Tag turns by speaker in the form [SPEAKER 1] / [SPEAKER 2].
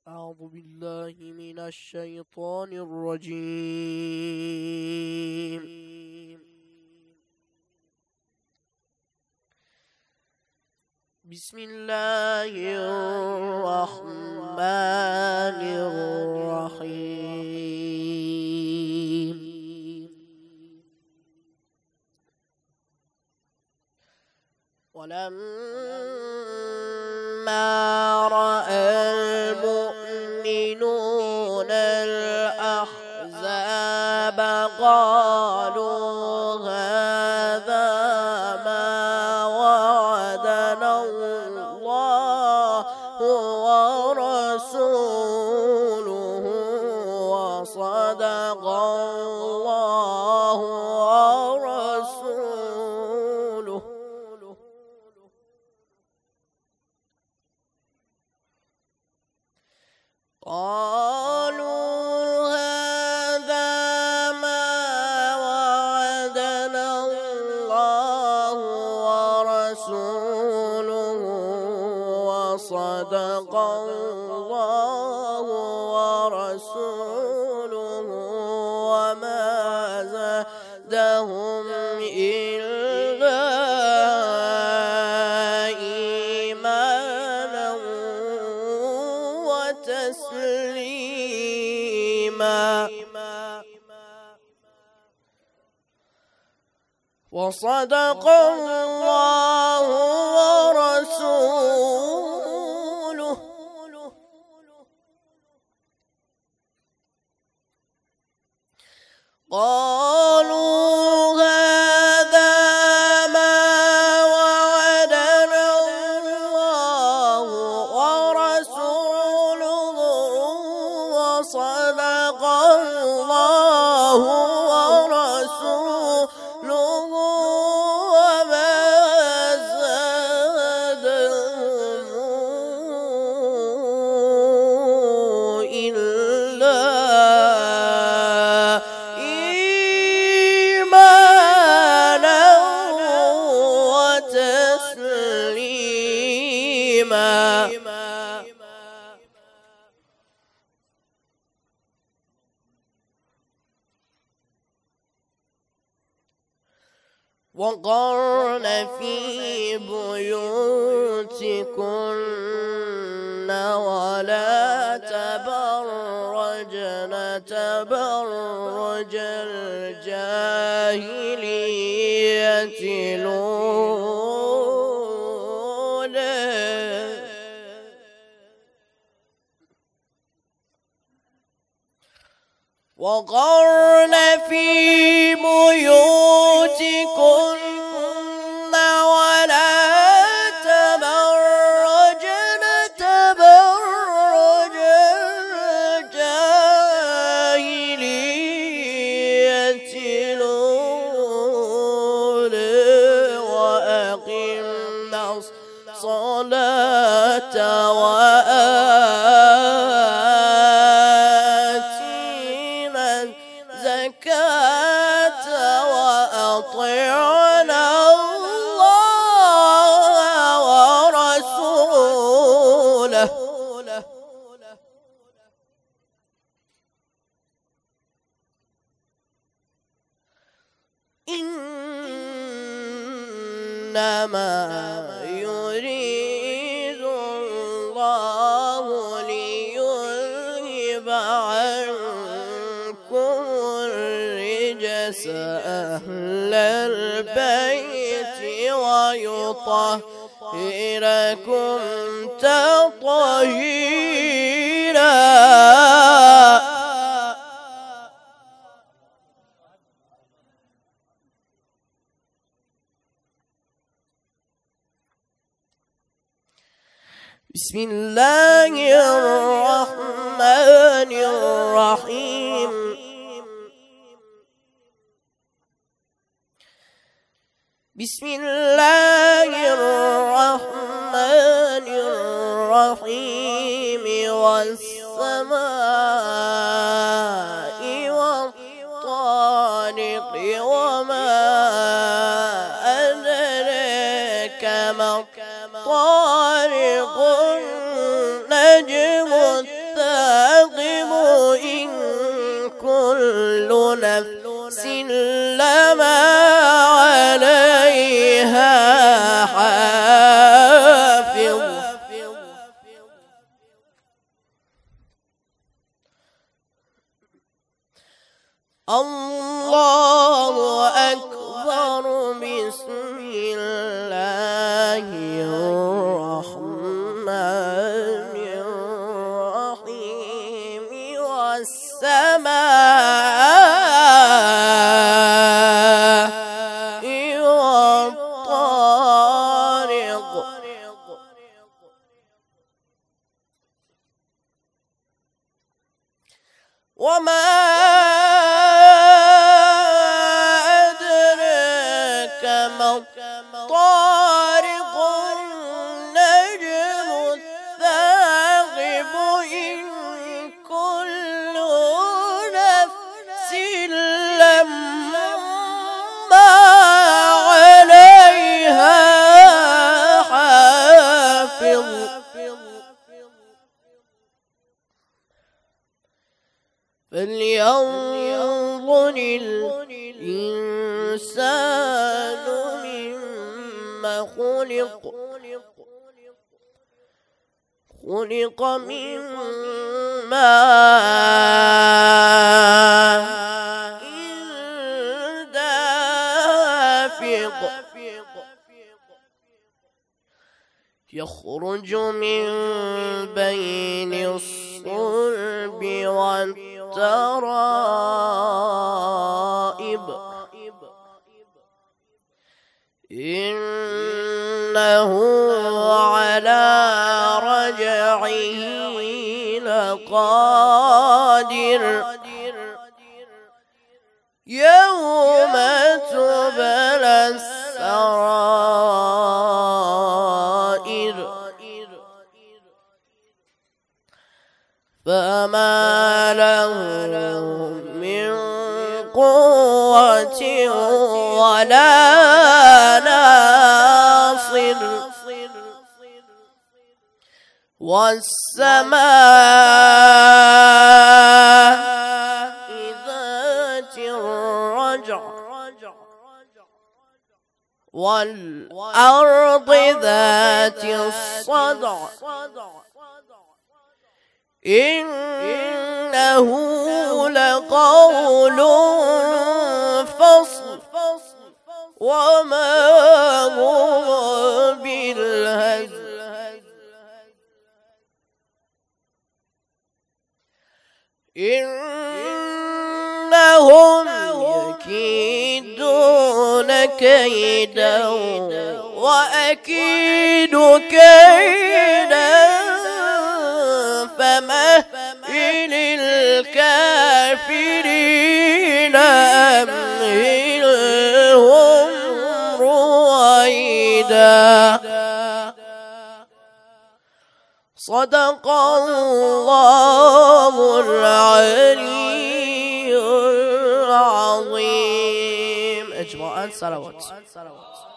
[SPEAKER 1] أعوذ بالله من الشيطان الرجيم. بسم الله الرحمن الرحيم. ولما رأى المؤمنون الأحزاب قالوا هذا ما وعدنا الله ورسوله وصدق الله ورسوله. قالوا هذا ما وعدنا الله ورسوله وصدق الله ورسوله وما زادهم إلا إيمانا وتسليما. وصدق الله ورسوله. قالوا هذا ما وعدنا الله ورسوله وصدق الله ورسوله وما زادهم إلا إيمانا وتسليما. وقرن في بيوتكن ولا تبرجن تبرج الجاهلية الأولى. وقرن في بيوتكن ولا تبرجن تبرج الجاهلية الأولى وأقمنا الصلاة وآتينا الزكاة وأطعنا الله ورسوله. إنما يريد الله ليذهب عنكم الرجس أهل البيت ويطهركم تطهيرا. بسم الله الرحمن الرحيم. بسم الله الرحمن الرحيم. والسماء والطارق وما أدريك ما الطارق النجم الثاقب ثاقب إن كل نفس لما عليها حافظ الله أكبر بسم الله الرحمن الرحيم والسماء والطارق وما أدرك ما الطارق النجم الثاقب إن كل نفس لما عليها حافظ فلينظر الإنسان مما خلق من ماء دافق يخرج من بين الصلب والترائب إنه على رجعه لقادر يوم تبلى السرائر فما له من قوة ولا ناصر والسماء ذات الرجع والأرض ذات الصدع إنه لقول فصل وما هو بالهزل إنهم يكيدون كيدا وأكيد كيدا فمهل الكافرين أمهلهم رويدا صدق الله العلي العظيم. أجمعا صلوات.